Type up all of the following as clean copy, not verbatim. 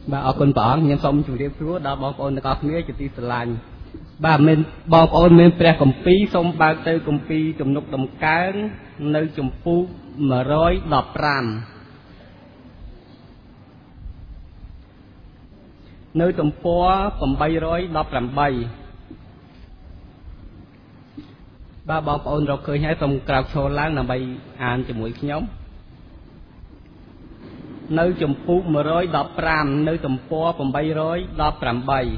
Bà ở con bỏng nhưng xong chủ điệp chúa đó bóng ôn có nghĩa cho tí lành bà mình bóng ôn mình pre cầm phí xong bà tư cầm phí chùm nục đồng cán nơi chùm phu mà rối đọp rằm nơi chùm phu cầm bay rối đọp rằm bay bà bóng ôn rồi khơi hãy xong cào xô láng là bay án cho mũi nhóm nơi chùm phu mà rối đọp rằm nơi chùm phu cầm bay rối đọp rằm bay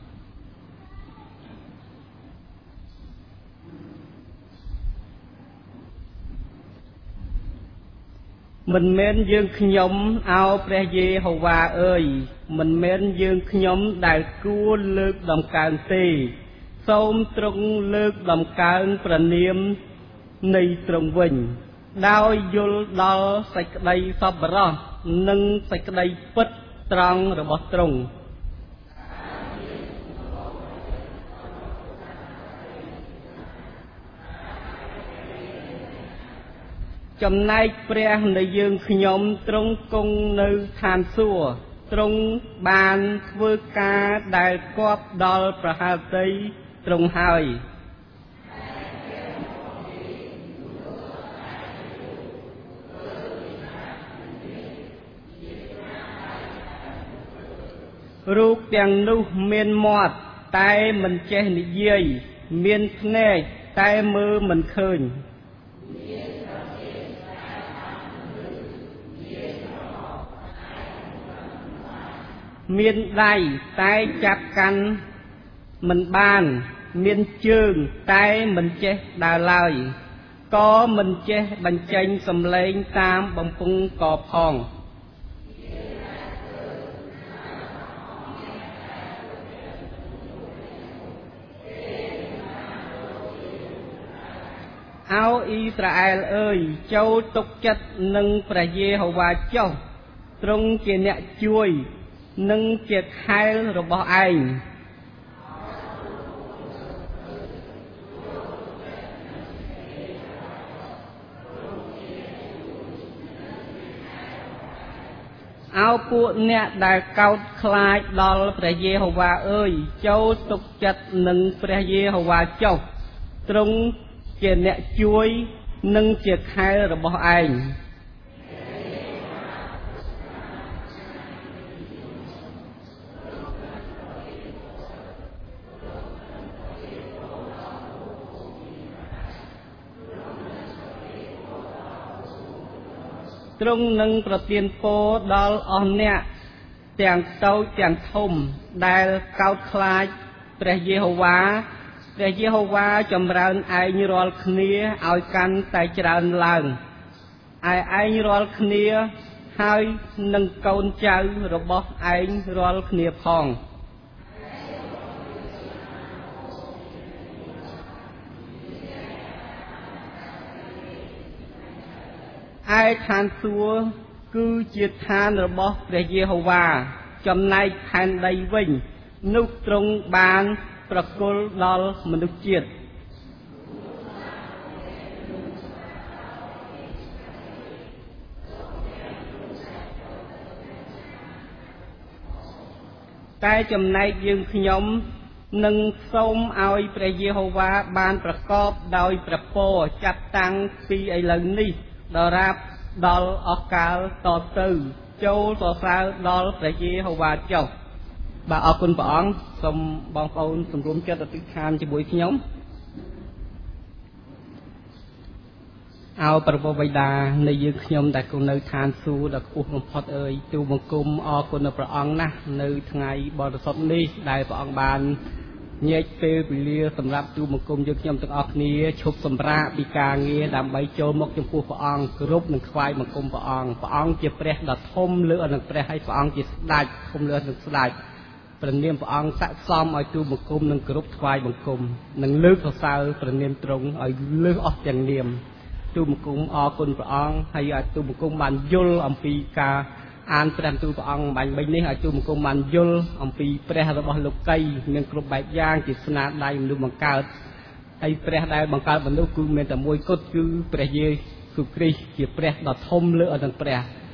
mình men dương nhóm ao pre dê hầu va ơi mình men dương nhóm đại cua lược đồng càng tì xôm trung lược đồng càngประ niệmនៃត្រង់វិញដោយយល់ដល់សេចក្តីសប្បុរសនិងសេចក្តីពិតត្រង់របស់ទ្រង់ចំណែកព្រះនៃយើងខ្ញុំទ្រង់គង់នៅឋានសួគ៌ទ្រង់បានធ្វើការដែលគប់ដល់ប្រហាតីទ្រង់ហើយរូបទាំងនោះមានមាត់តែមិនចេះនិយាយមានភ្នែកតែមើលមិនឃើញមានដៃតែចាប់កាន់មិនបានមានជើងតែមិនចេះដើរឡើយក៏មិនចេះបញ្ចេញសំឡេងតាមបំពង់កផងអោអ៊ីស្រាអែលអើយចូលទុកចិត្តនឹងព្រះយេហូវ៉ាចុះទ្រង់ជាអ្នកជួយនិងជាខែលរបស់ឯងអោពួកអ្នកដែលកោតខ្លាចដល់ព្រះយេហូវ៉ាអើយចូលទុកចិត្តនឹងព្រះយេហូវ៉ាចុះទ្រង់ជាអ្នកជួយនិងជាខែលរបស់ឯងទ្រង់នឹងប្រទានពរដល់អស់អ្នកទាំងតូចទាំងធំដែលកោតខ្លាចព្រះយេហូវ៉ាព្រះយេហូវ៉ាចម្រើនឯងរាល់គ្នាឲ្យកាន់តែច្រើនឡើងឯឯងរាល់គ្នាហើយនឹងកូនចៅរបស់ឯងរាល់គ្នាផងឯឋានសួគ៌គឺជាឋានរបស់ព្រះយេហូវ៉ាចំណែកផែនដីវិញនោះទ្រង់បានប្រគល់ដល់មនុស្សជាតិតែចំណែកយើងខ្ញុំនឹងសូមឲ្យព្រះយេហូវ៉ាបានប្រកបដោយព្រះពរចាប់តាំងពីឥឡូវនេះដរាបដល់អស់កាលតទៅចូលសរសើរដល់ព្រះយេហូវ៉ាចុះបាទអរគុណព្រះអង្គសូមបងប្អូនសម្រុំចិត្តអធិដ្ឋានជាមួយខ្ញុំអោព្រះបិតានៃយើងខ្ញុំដែលគង់នៅឋានសួគ៌ដ៏ខ្ពស់បំផុតអើយទូលបង្គំអរគុណដល់ព្រះអង្គណាស់នៅថ្ងៃបរិសុទ្ធនេះដែលព្រះអង្គបានញែកពេលវេលាសម្រាប់ទូលបង្គំយើងខ្ញុំទាំងអស់គ្នាឈប់សម្រាកពីការងារដើម្បីចូលមកចំពោះព្រះអង្គគោរពនិងថ្វាយបង្គំព្រះអង្គជាព្រះដ៏ធំលើអនឹងព្រះហើយព្រះអង្គជាស្ដេចធំលើអនឹងស្ដេចព្រះនាមព្រះអង្គស័ក្តិសមឲ្យទូលបង្គំនិងគោរពថ្វាយបង្គំនិងលើកសរសើរព្រះនាមទ្រង់ឲ្យលើសអស់ទាំងនាមទូលបង្គំអរគុណព្រះអង្គហើយឲ្យទូលបង្គំបានយល់អំពីការអានព្រះទូលព្រះអង្គបាញ់មិញនេះឲ្យទូលបង្គំបានយល់អំពីព្រះរបស់លោកីមានគ្រប់បែបយ៉ាងជាស្នាដៃមនុស្សបង្កើតហើយព្រះដែលបង្កើតមនុស្សគឺមានតែមួយគត់គឺព្រះយេស៊ូវគ្រីស្ទជាព្រះដ៏ធំលើអនឹងព្រះ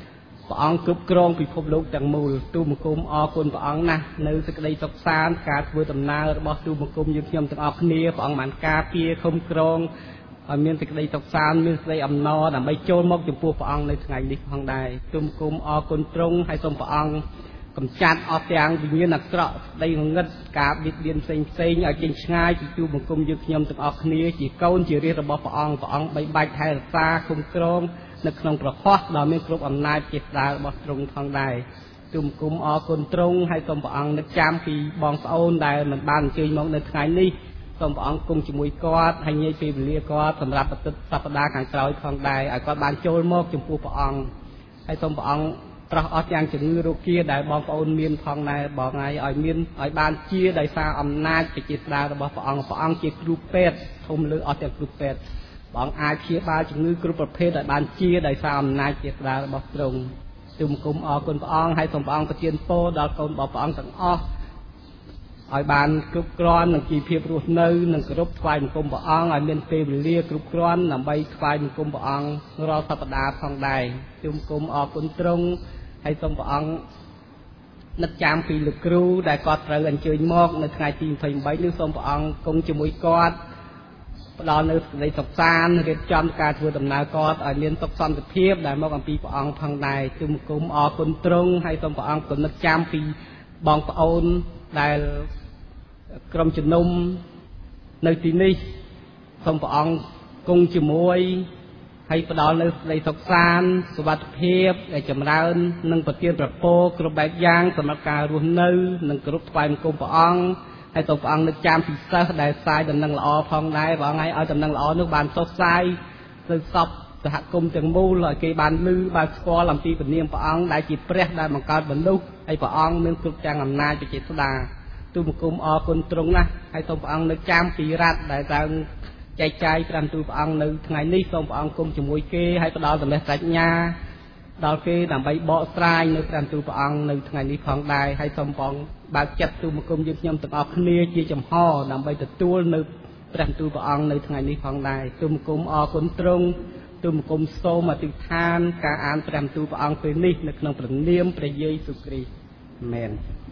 ព្រះអង្គគ្រប់គ្រងពិភពលោកទាំងមូលទូលបង្គំអរគុណព្រះអង្គណាស់នៅសេចក្តីសុខសាន្តការធ្វើដំណើររបស់ទូលបង្គំយើងខ្ញុំទាំងអស់គ្នាព្រះអង្គបានការពារคุ้មគ្រងឲ្យមានសេចក្តីសុខសាន្តមានសេចក្តីអំណរដើម្បីចូលមកចំពោះព្រះអង្គនៅថ្ងៃនេះផងដែរទូលបង្គំអរគុណទ្រង់ហើយសូមព្រះអង្គកំចាត់អស់ទាំងវិញ្ញាណអាក្រក់ស្ដីងងឹតការបៀតបៀនផ្សេងឲ្យចេញឆ្ងាយពីទូលបង្គំយើងខ្ញុំទាំងអស់គ្នាជាកូនជារាជរបស់ព្រះអង្គបីបាច់ថែរក្សាคุ้មគ្រងនៅក្នុងប្រខ័សដ៏មានគ្រប់អំណាចជាស្ដាររបស់ទ្រង់ផងដែរទូលបង្គំអរគុណទ្រង់ហើយសូមព្រះអង្គនឹកចាំពីបងប្អូនដែលមិនបានអញ្ជើញមកនៅថ្ងៃនេះសូមព្រះអង្គគង់ជាមួយគាត់ហើយញែកពេលវេលាគាត់សម្រាប់ប្រតិទិនសប្តាហ៍ខាងក្រោយផងដែរឲ្យគាត់បានចូលមកចំពោះព្រះអង្គហើយសូមព្រះអង្គប្រោះអស់ទាំងជំងឺរោគាដែលបងប្អូនមានផងដែរបងហើយឲ្យបានជាដោយសារអំណាចជាស្ដាររបស់ព្រះអង្គជាគ្រូពេទ្យធំលើអស់ទាំងគ្រូពេទ្យព្រះអង្គអាចព្យាបាលជំងឺគ្រប់ប្រភេទឲ្យបានជាដោយសារអំណាចជាស្ដាររបស់ទ្រង់ទូលបង្គំអរគុណព្រះអង្គហើយសូមព្រះអង្គប្រទានពរដល់កូនរបស់ព្រះអង្គទាំងអស់ឲ្យបានគ្រប់គ្រាន់នឹងជីវភាពរស់នៅនិងគោរពថ្វាយបង្គំព្រះអង្គឲ្យមានពេលវេលាគ្រប់គ្រាន់ដើម្បីថ្វាយបង្គំព្រះអង្គរាល់សប្តាហ៍ផងដែរទូលបង្គំអរគុណទ្រង់ហើយសូមព្រះអង្គនឹកចាំពីលោកគ្រូដែលគាត់ត្រូវអញ្ជើញមកនៅថ្ងៃទី28នេះសូមព្រះអង្គគង់ជាមួយគាត់ផ្ដល់នៅសេចក្តីសុខសាន្តរៀបចំការធ្វើដំណើរគាត់ឲ្យមានសុខសន្តិភាពដែលមកអំពីព្រះអង្គផងដែរទូលបង្គំអរគុណទ្រង់ហើយសូមព្រះអង្គគំនិតចាំពីបងប្អូនដែលក្រុមជំនុំនៅទីនេះសូមព្រះអង្គគង់ជាមួយហើយផ្ដល់នៅសេចក្តីសុខសាន្តសុវត្ថិភាពដែលចម្រើននិងប្រទានប្រពរគ្រប់បែបយ៉ាងសម្រាប់ការរស់នៅនិងគោរពថ្វាយបង្គំព្រះអង្គហើយសូមព្រះអង្គនឹកចាំពិសេសដែលផ្សាយដំណឹងល្អផងដែរព្រះអង្គឲ្យដំណឹងល្អនោះបានចុះផ្សាយទៅសពសហគមន៍ទាំងមូលឲ្យគេបានឮបានស្គាល់អំពីព្រះនាមព្រះអង្គដែលជាព្រះដែលបង្កើតមនុស្សហើយព្រះអង្គមានគ្រប់ទាំងអំណាចវិជាស្ដាទូលបង្គំអរគុណទ្រង់ណាស់ហើយសូមព្រះអង្គនឹកចាំពីរដ្ឋដែលត្រូវចែកចាយ5ទូលព្រះអង្គនៅថ្ងៃនេះសូមព្រះអង្គគុំជាមួយគេហើយផ្ដល់តម្រេះប្រាជ្ញាដល់គេដើម្បីបកស្រាយនៅ5ទូលព្រះអង្គនៅថ្ងៃនេះផងដែរហើយសូមព្រះអង្គបើកចិត្តទូលបង្គំយើងខ្ញុំទាំងអស់គ្នាជាចំហដើម្បីទទួលនៅ5ទូលព្រះអង្គនៅថ្ងៃនេះផងដែរទូលបង្គំអរគុណទ្រង់ទូលបង្គំសូមអធិដ្ឋានការអាន5ទូលព្រះអង្គពេលនេះនៅក្នុងព្រះនាមព្រះយេស៊ូវគ្រីស្ទអាមែន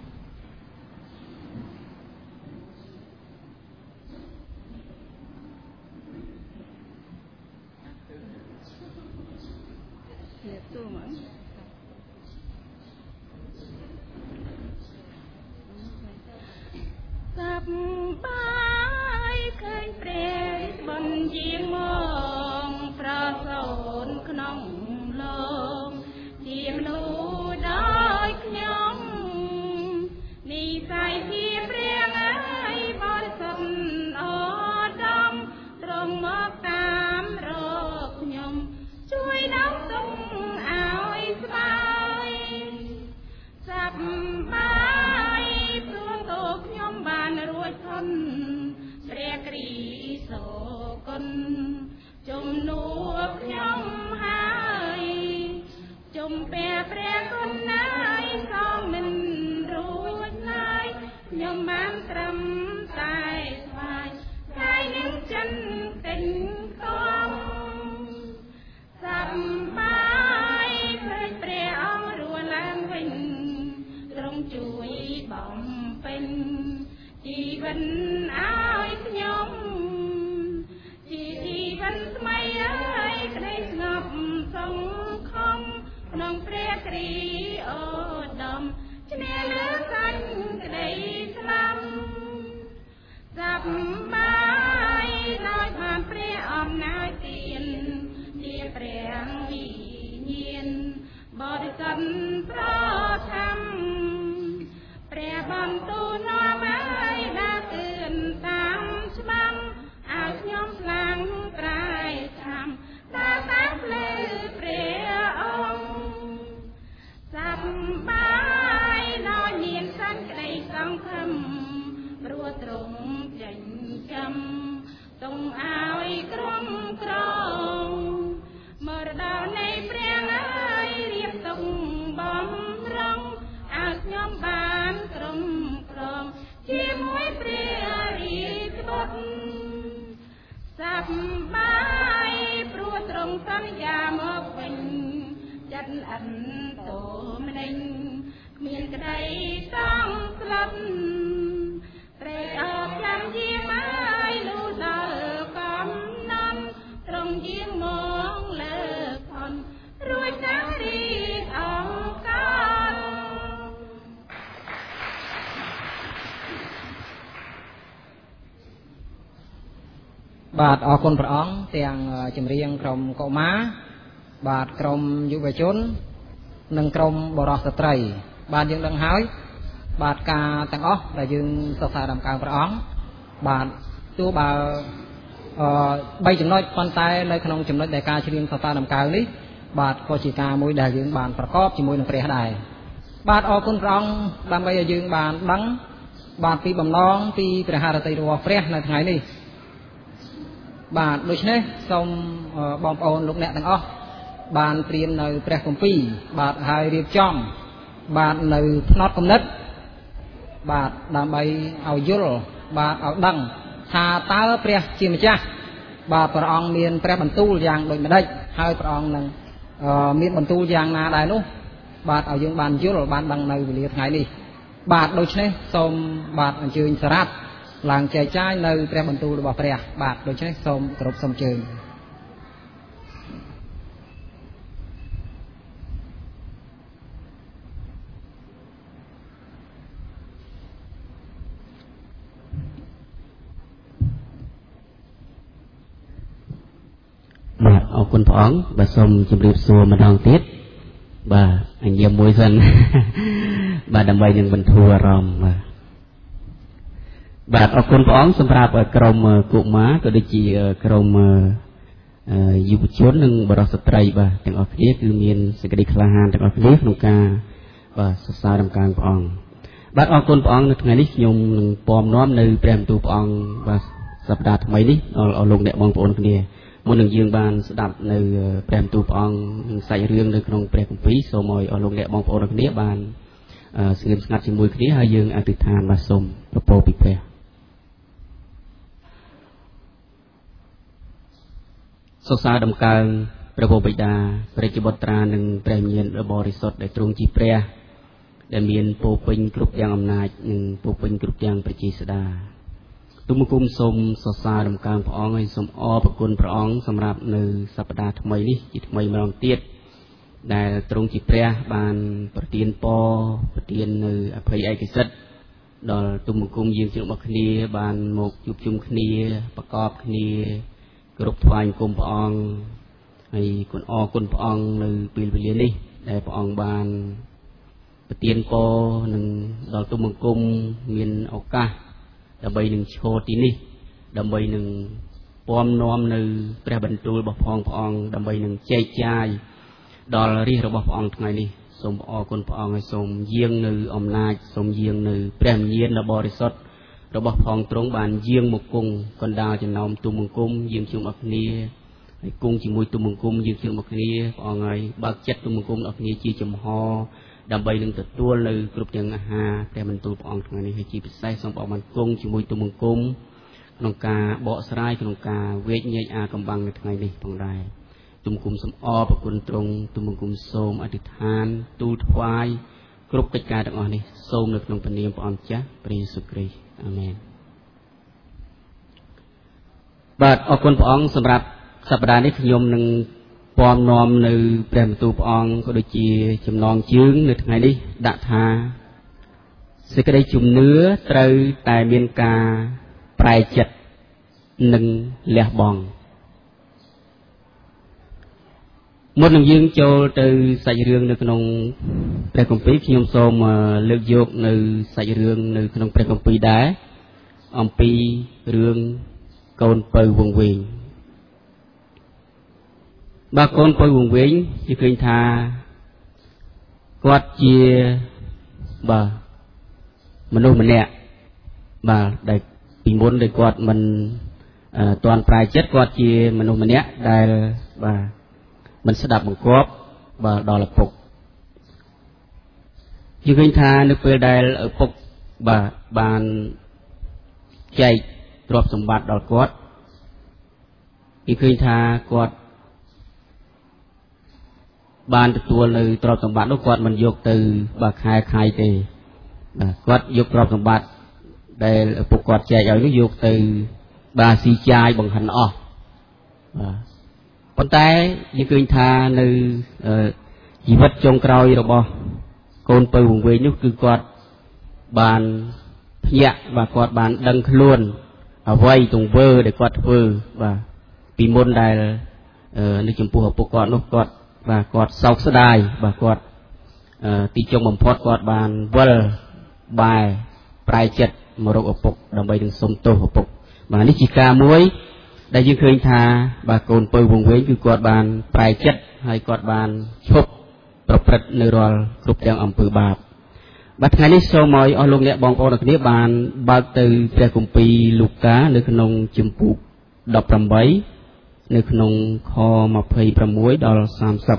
សប្បាយឃើញព្រះបន្យាងមកប្រសូនក្នុងលោកជាមនុស្សដោយខ្ញុំនិស័យជាព្រះហើយបរិសុទ្ធអូដំត្រង់មកតាមរកខ្ញុំជួយដល់ទុំឲ្យស្បើយសប្បាយព្រោះតោខ្ញុំបានរួចធន់ព្រះគ្រីស្ទសូគុណជំនួសខ្ញុំហើយជំពះព្រះគុណណាយក៏មិនរួចឡើយខ្ញុំបានត្រឹមតែស្វាយថ្ងៃនឹងចិនទិញខំសប្បាយព្រៃព្រះអង្គរួចឡើងវិញទ្រង់ជួយបំពេញជីវិតឲ្យខ្ញុំជាជីវិតថ្មីហើយក្តីស្ងប់សង្ឃឹមក្នុងព្រះគ្រីស្ទអូដំឈ្នះលើសាច់ក្តីស្លាប់សប្បាយដោយបានព្រះអំណាចទានជាព្រះវិញ្ញាណបរិសុទ្ធប្រធម្មព្រះបន្ទូលនាំឲ្យដើរទឿនតាមច្បាប់ឲ្យខ្ញុំខ្លាំងប្រែខំតាមភ្លឺព្រះអង្គសប្បាយដោយមានសេចក្តីសង្ឃឹមព្រោះទ្រង់ចិញ្ចឹមទង់ឲ្យក្រុមក្រងមរតកនៃព្រះហើយរៀបទុកបំរុងឲ្យខ្ញុំបានក្រុមក្រងជាមួយព្រះរាជបុត្រសប្បាយព្រោះទ្រង់សន្យាមកវិញចចិត្តអិនតូមនិញមានក្តីសង្ស្លាប់ត្រេកអរចាំជាហើយលូដល់កំណាំត្រង់ជាងមកលើផនរួចតារីអង្ការបាទអរគុណព្រះអង្គទាំងចម្រៀងក្រុមកុមារបាទក្រុមយុវជននិងក្រុមបរិសុទ្ធស្ត្រីបាទយើងដឹងហើយបាទការទាំងអស់ដែលយើងសិក្សាដំណើរព្រះអង្គបាទទោះបើ3ចំណុចប៉ុន្តែនៅក្នុងចំណុចដែលការច្រៀងសិក្សាដំណើរនេះបាទក៏ជាការមួយដែលយើងបានប្រកបជាមួយនឹងព្រះដែរបាទអរគុណព្រះអង្គដើម្បីឲ្យយើងបានដឹងបាទពីបំណងពីព្រះハរតីរបស់ព្រះនៅថ្ងៃនេះបាទដូច្នេះសូមបងប្អូនលោកអ្នកទាំងអស់បានត្រៀមនៅព្រះគម្ពីរបាទហើយរៀបចំបាទនៅផ្នត់គំនិតបាទដើម្បីឲ្យយល់បាទឲ្យដឹងថាតើព្រះជាម្ចាស់បាទព្រះអង្គមានព្រះបន្ទូលយ៉ាងដូចម្ដេចហើយព្រះអង្គនឹងមានបន្ទូលយ៉ាងណាដែរនោះបាទឲ្យយើងបានយល់បានដឹងនៅវេលាថ្ងៃនេះបាទដូច្នេះសូមបាទអញ្ជើញសារ៉ាត់ឡើងចែកចាយនៅព្រះបន្ទូលរបស់ព្រះបាទដូច្នេះសូមគោរពសូមអញ្ជើញបាទអរគុណព្រះអង្គបាទសូមជម្រាបសួរម្ដងទៀតបាទអញ្ញើមួយសិនបាទដើម្បីនឹងបន្ធូរអារម្មណ៍បាទអរគុណព្រះអង្គសម្រាប់ក្រុមកុមារក៏ដូចជាក្រុមយុវជននិងបរិសុទ្ធស្ត្រីបាទទាំងអស់គ្នាគឺមានសេចក្តីក្លាហានទាំងអស់គ្នាក្នុងការបាទសរសើរដំណើរព្រះអង្គបាទអរគុណព្រះអង្គនៅថ្ងៃនេះខ្ញុំនឹងពំនាំនៅព្រះបន្ទូលព្រះអង្គបាទសប្តាហ៍ថ្មីនេះអរលោកអ្នកបងប្អូនគ្នាមុននឹងយើងបានស្ដាប់នៅព្រះបន្ទូលព្រះអង្គនិងសាច់រឿងនៅក្នុងព្រះគម្ពីរសូមឲ្យអរលោកអ្នកបងប្អូនគ្នាបានស្ងៀមស្ងាត់ជាមួយគ្នាហើយយើងអធិដ្ឋានបាទសូមប្រពោពីព្រះសរសើរដំណើរព្រះពុទ្ធបិតាព្រះជាបុត្រានិងព្រះញាណបរិសុទ្ធដែលទ្រង់ជាព្រះដែលមានពោពេញគ្រប់យ៉ាងអំណាចនិងពោពេញគ្រប់យ៉ាងប្រជាស្ដាទូមង្គមសូមសរសើរដំណើរព្រះអង្គហើយសូមអរគុណព្រះអង្គសម្រាប់នៅសប្តាហ៍ថ្មីនេះជាថ្មីម្ដងទៀតដែលទ្រង់ជាព្រះបានប្រទានពរប្រទាននៅអភ័យឯកសិទ្ធិដល់ទូមង្គមយើងជារបស់គ្នាបានមកជួបជុំគ្នាប្រកបគ្នាគ្រប់ថ្វាយបង្គំព្រះអង្គហើយគុណអរគុណព្រះអង្គនៅពេលវេលានេះដែលព្រះអង្គបានប្រទានពរនឹងដល់ទូមង្គមមានឱកាសដើម្បីនឹងឈរទីនេះដើម្បីនឹងពំនាំនៅព្រះបន្ទូលរបស់ព្រះអង្គដើម្បីនឹងចែកចាយដល់រាជរបស់ព្រះអង្គថ្ងៃនេះសូមអរគុណព្រះអង្គហើយសូមយាងនៅអំណាចសូមយាងនៅព្រះញាណបរិសុទ្ធរបស់ព្រះអង្គទ្រង់បានយាងមកគង់កណ្ដាលចំណោមទូមង្គមយាងជុំអស់គ្នាហើយគង់ជាមួយទូមង្គមយាងជុំអស់គ្នាព្រះអង្គហើយបើកចិត្តទូមង្គមអស់គ្នាជាចំហដើម្បីនឹងទទួលនៅគ្រប់ទាំងអាហារព្រះបន្ទូលព្រះអង្គថ្ងៃនេះហើយជាពិសេសសូមអរបានគង់ជាមួយទូមង្គមក្នុងការបកស្រាយក្នុងការវេកញែកអាកំបាំងនៅថ្ងៃនេះផងដែរទូមង្គមសូមអរប្រគុណទ្រង់ទូមង្គមសូមអធិដ្ឋានទូលថ្វាយគ្រប់កិច្ចការទាំងអស់នេះសូមនៅក្នុងព្រះនាមព្រះអង្គចាស់ព្រះយេស៊ូវគ្រីស្ទអាមែនបាទអរគុណព្រះអង្គសម្រាប់សប្តាហ៍នេះខ្ញុំនឹងពំនាំនៅព្រះបន្ទូលព្រះអង្គក៏ដូចជាចំណងជើងនៅថ្ងៃនេះដាក់ថាសេចក្តីជំនឿត្រូវតែមានការប្រែចិត្តនិងលះបង់មុននឹងយើងចូលទៅសាច់រឿងនៅក្នុងព្រះគម្ពីរខ្ញុំសូមលើកយកនៅសាច់រឿងនៅក្នុងព្រះគម្ពីរដែរអំពីរឿងកូនពៅវង្វេងបាទកូនពៅវង្វេងនិយាយឃើញថាគាត់ជាបាទមនុស្សម្នាក់បាទដែលពីមុនដែលគាត់មិនទាន់ប្រែចិត្តគាត់ជាមនុស្សម្នាក់ដែលបាទមិនស្ដាប់បង្គាប់បាទដល់ឪពុកនិយាយឃើញថានៅពេលដែលឪពុកបាទបានចែកទ្រព្យសម្បត្តិដល់គាត់និយាយឃើញថាគាត់បានទទួលនៅទ្រព្យសម្បត្តិនោះគាត់មិនយកទៅបើខែខៃទេគាត់យកទ្រព្យសម្បត្តិដែលឪពុកគាត់ចែកឲ្យនោះយកទៅបាទស៊ីចាយបង្ហិនអស់បាទប៉ុន្តែយើងឃើញថានៅជីវិតចុងក្រោយរបស់កូនពៅវង្វេងនោះគឺគាត់បានភ្ញាក់បាទគាត់បានដឹងខ្លួនអ្វីទង្វើដែលគាត់ធ្វើបាទពីមុនដែលនៅចំពោះឪពុកគាត់នោះគាត់បាទគាត់សោកស្ដាយបាទគាត់ទីចុងបំផុតគាត់បានវិលបែរប្រែចិត្តមករកឪពុកដើម្បីនឹងសុំទោសឪពុកបាទនេះជាការមួយដែលយើងឃើញថាបាទកូនពៅវង្វេងគឺគាត់បានប្រែចិត្តហើយគាត់បានឈប់ប្រព្រឹត្តនៅរាល់គ្រប់ទាំងអំពើបាបបាទថ្ងៃនេះសូមឲ្យអស់លោកអ្នកបងប្អូនទាំងគ្នាបានបើកទៅព្រះគម្ពីរលូកានៅក្នុងជំពូក18នៅក្នុងខ26ដល់30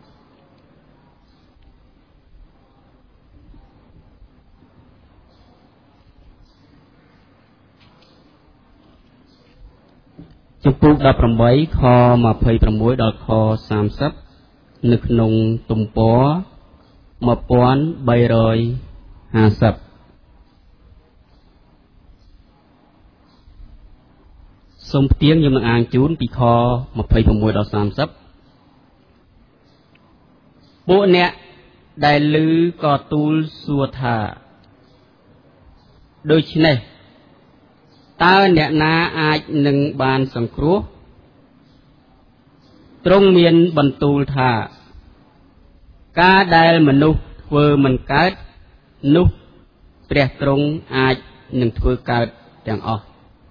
ជំពូក18ខ26ដល់ខ30នៅក្នុងទំព័រ1350សូមផ្ទៀងខ្ញុំនឹងអានជូនពីខ26ដល់30ពួកអ្នកដែលឮក៏ទូលសួរថាដូច្នេះតើអ្នកណាអាចនឹងបានសង្គ្រោះទ្រង់មានបន្ទូលថាការដែលមនុស្សធ្វើមិនកើតនោះព្រះទ្រង់អាចនឹងធ្វើកើតទាំងអស់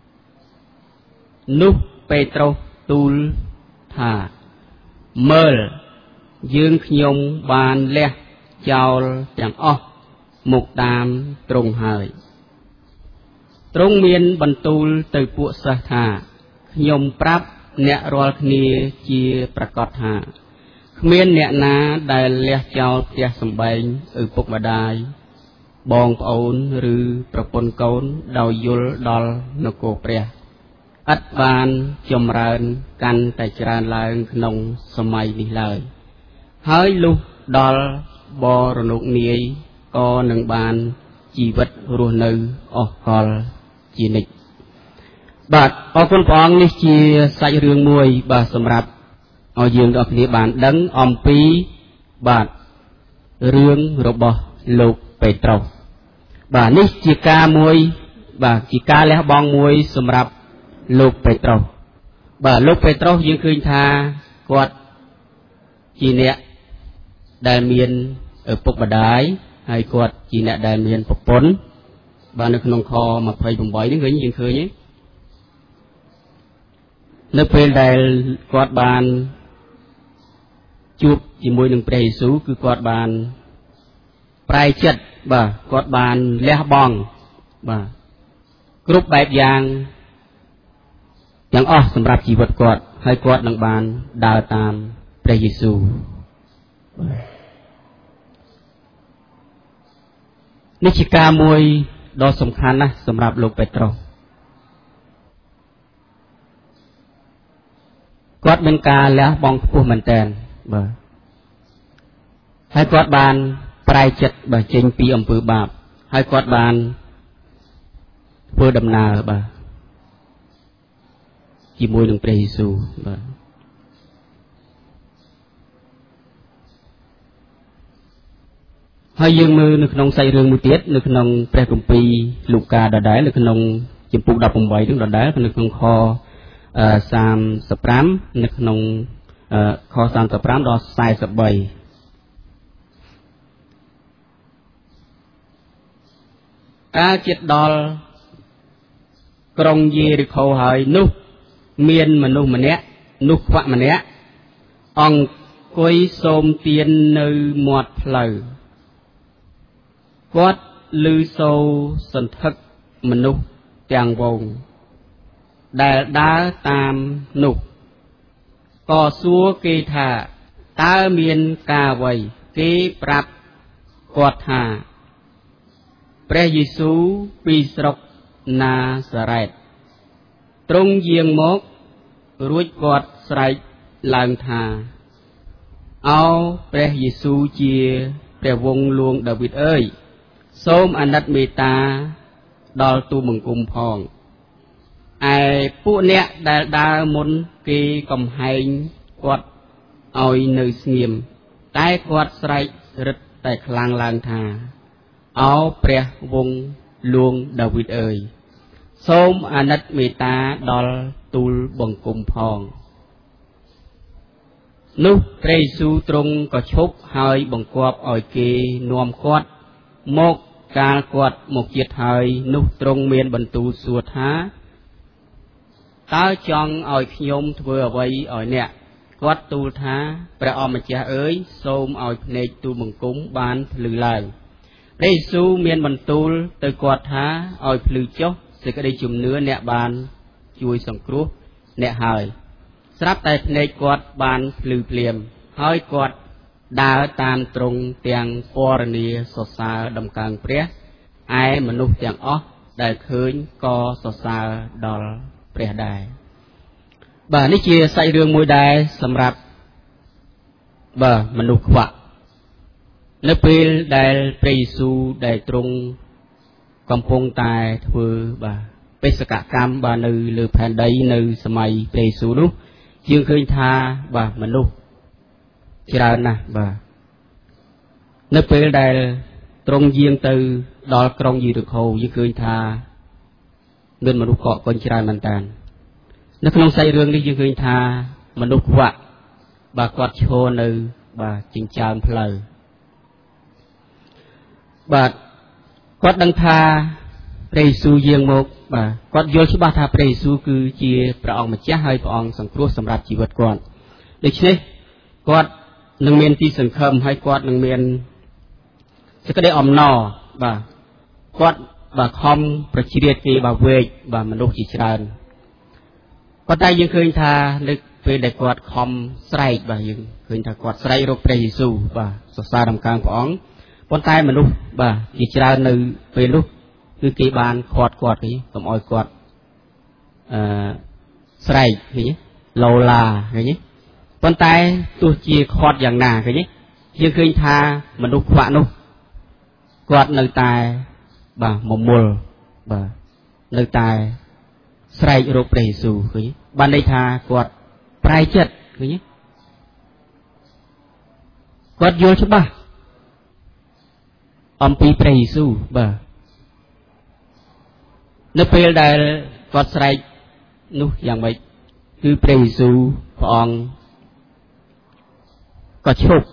នោះពេត្រុសទូលថាមើលយើងខ្ញុំបានលះចោលទាំងអស់មកតាមទ្រង់ហើយទ្រង់មានបន្ទូលទៅពួកសិស្សថាខ្ញុំប្រាប់អ្នករាល់គ្នាជាប្រកាសថាគ្មានអ្នកណាដែលលះចោលផ្ទះសម្បែងឪពុកម្ដាយបងប្អូនឬប្រពន្ធកូនដោយយល់ដល់នគរព្រះឥតបានចម្រើនកាន់តែច្រើនឡើងក្នុងសម័យនេះឡើយហើយលុះដល់បរណុកនាយក៏នឹងបានជីវិតរស់នៅអស់កលជានិច្ចបាទអរគុណព្រះអង្គនេះជាសាច់រឿងមួយបាទសម្រាប់ឲ្យយើងទាំងគ្នាបានដឹងអំពីបាទរឿងរបស់លោកពេត្រុសបាទនេះជាការមួយបាទជាការលះបង់មួយសម្រាប់លោកពេត្រុសបាទលោកពេត្រុសយើងឃើញថាគាត់ជាអ្នកដែលមានឪពុកម្ដាយហើយគាត់ជាអ្នកដែលមានប្រពន្ធបាទនៅក្នុងខ28នេះវិញយើងឃើញនៅពេលដែលគាត់បានជួបជាមួយនឹងព្រះយេស៊ូវគឺគាត់បានប្រែចិត្តបាទគាត់បានលះបង់បាទគ្រប់បែបយ៉ាងទាំងអស់សម្រាប់ជីវិតគាត់ហើយគាត់នឹងបានដើរតាមព្រះយេស៊ូវនេះជាការមួយដ៏សំខាន់ណាស់សម្រាប់លោកពេត្រុសគាត់មានការលះបង់ខ្ពស់មែនទែនបាទហើយគាត់បានប្រែចិត្តបាទចេញពីអំពើបាបហើយគាត់បានធ្វើដំណើរបាទជាមួយនឹងព្រះយេស៊ូវបាទហើយយើងមើលនៅក្នុងសាច់រឿងមួយទៀតនៅក្នុងព្រះគម្ពីរលូកាដដែលនៅក្នុងជំពូក18នោះដដែលនៅក្នុងខ35នៅក្នុងខ35ដល់43កាលជិតដល់ក្រុងយេរីខូហើយនោះមានមនុស្សម្នាក់នោះខ្វាក់ម្នាក់អង្គុយសូមទាននៅមាត់ផ្លូវគាត់ឮសូរសន្ធឹកមនុស្សទាំងវងដែលដើរតាមនោះក៏សួរគេថាតើមានការអ្វីគេប្រាប់គាត់ថាព្រះយេស៊ូវពីស្រុកណាសារ៉េតទ្រង់យាងមករួចគាត់ស្រែកឡើងថាអោព្រះយេស៊ូវជាព្រះវង្សលួងដាវីតអើយសូមអាណិតមេត្តាដល់ទូបង្គំផងឯពួកអ្នកដែលដើរមុនគេកំហែងគាត់ឲ្យនៅស្ងៀមតែគាត់ស្រែករឹតតែខ្លាំងឡើងថាអោព្រះវង្សលួងដាវីតអើយសូមអាណិតមេត្តាដល់ទូលបង្គំផងនោះព្រះយេស៊ូវទ្រង់ក៏ឈប់ហើយបង្គាប់ឲ្យគេនាំគាត់មកកាលគាត់មកជិតហើយនោះទ្រង់មានបន្ទូលសួរថាតើចង់ឲ្យខ្ញុំធ្វើអ្វីឲ្យអ្នកគាត់ទូលថាព្រះអម្ចាស់អើយសូមឲ្យភ្នែកទូលបង្គំបានភ្លឺឡើងព្រះយេស៊ូវមានបន្ទូលទៅគាត់ថាឲ្យភ្លឺចុះសេចក្តីជំនឿអ្នកបានជួយសង្គ្រោះអ្នកហើយស្រាប់តែភ្នែកគាត់បានភ្លឺភ្លាមហើយគាត់ដើរតាមទ្រង់ទាំងពរនាសរសើរដំកើងព្រះឯមនុស្សទាំងអស់ដែលឃើញក៏សរសើរដល់ព្រះដែរបាទនេះជាសាច់រឿងមួយដែរសម្រាប់មនុស្សខ្វាក់នៅពេលដែលព្រះយេស៊ូវដែលទ្រង់កំពុងតែធ្វើបេសកកម្មនៅលើផែនដីនៅសម័យព្រះយេស៊ូវនោះយើងឃើញថាមនុស្សច្រើនណាស់នៅពេលដែលទ្រង់យាងទៅដល់ក្រុងយេរីកូយើងឃើញថាមានមនុស្សកកកុញច្រើនមែនតើនៅក្នុងសាច់រឿងនេះយើងឃើញថាមនុស្សខ្វាក់គាត់ឈរនៅចិញ្ចើមផ្លូវគាត់ដឹងថាព្រះយេស៊ូវយាងមកគាត់យល់ច្បាស់ថាព្រះយេស៊ូវគឺជាព្រះអង្គម្ចាស់ហើយព្រះអង្គសង្គ្រោះសម្រាប់ជីវិតគាត់ដូច្នេះគាត់នឹងមានទីសង្ឃឹមហើយគាត់នឹងមានសេចក្តីអំណរគាត់ខំប្រជ្រៀតគេវេកមនុស្សជាច្រើនប៉ុន្តែយើងឃើញថានៅពេលដែលគាត់ខំស្រែកយើងឃើញថាគាត់ស្រែករកព្រះយេស៊ូវសរសើរដំកើងព្រះអង្គប៉ុន្តែមនុស្សជាច្រើននៅពេលនោះគឺគេបានខាត់គាត់គេកុំឲ្យគាត់ស្រែកឃើញឡូឡាឃើញប៉ុន្តែទោះជាខាត់យ៉ាងណាឃើញយើងឃើញថាមនុស្សខ្វាក់នោះគាត់នៅតែមមល់នៅតែស្រែករកព្រះយេស៊ូវឃើញបានន័យថាគាត់ប្រែចិត្តឃើញគាត់យល់ច្បាស់អំពីព្រះយេស៊ូវនៅពេលដែលគាត់ស្រែកនោះយ៉ាងម៉េចគឺព្រះយេស៊ូវព្រះអង្គក៏ឈប់